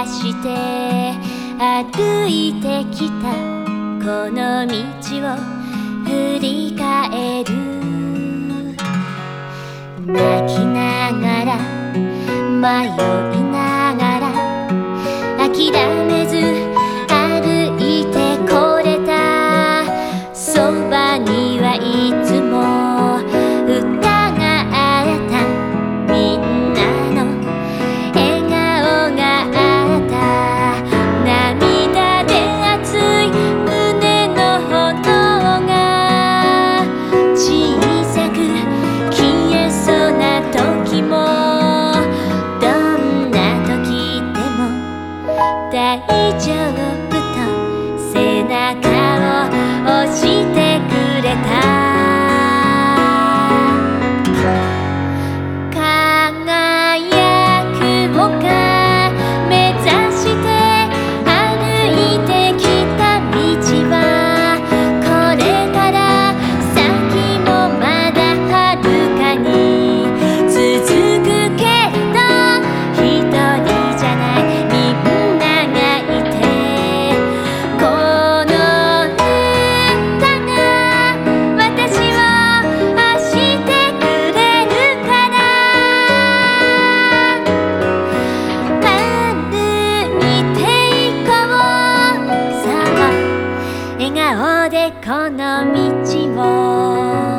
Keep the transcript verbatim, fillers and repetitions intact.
して歩いてきたこの道を振り返る。泣きながら迷いながら諦めず歩いてこれた。そばにはいつも歌があったみんなの笑顔があった。涙で熱い胸の炎が小さく消えそうな時もどんな時でも大丈夫と背中を押してくれた。輝く丘目指して歩いてきた道はこれから先もまだ遥かに続くけど一人じゃないみんながいてこの歌が私を押してくれるから歩いていこう。そう笑顔でこの道を